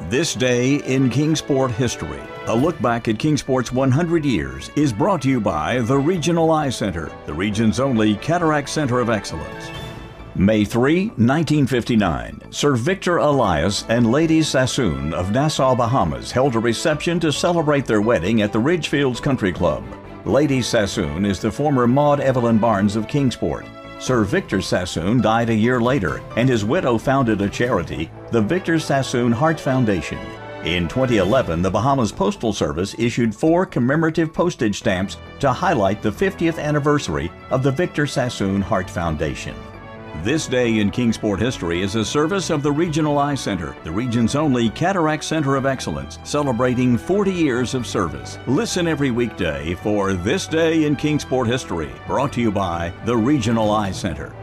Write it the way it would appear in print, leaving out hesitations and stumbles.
This Day in Kingsport History, a look back at Kingsport's 100 years, is brought to you by the Regional Eye Center, the region's only cataract center of excellence. May 3, 1959, Sir Victor Elias and Lady Sassoon of Nassau, Bahamas held a reception to celebrate their wedding at the Ridgefields Country Club. Lady Sassoon is the former Maud Evelyn Barnes of Kingsport. Sir Victor Sassoon died a year later, and his widow founded a charity, the Victor Sassoon Heart Foundation. In 2011, the Bahamas Postal Service issued 4 commemorative postage stamps to highlight the 50th anniversary of the Victor Sassoon Heart Foundation. This Day in Kingsport History is a service of the Regional Eye Center, the region's only cataract center of excellence, celebrating 40 years of service. Listen every weekday for This Day in Kingsport History, brought to you by the Regional Eye Center.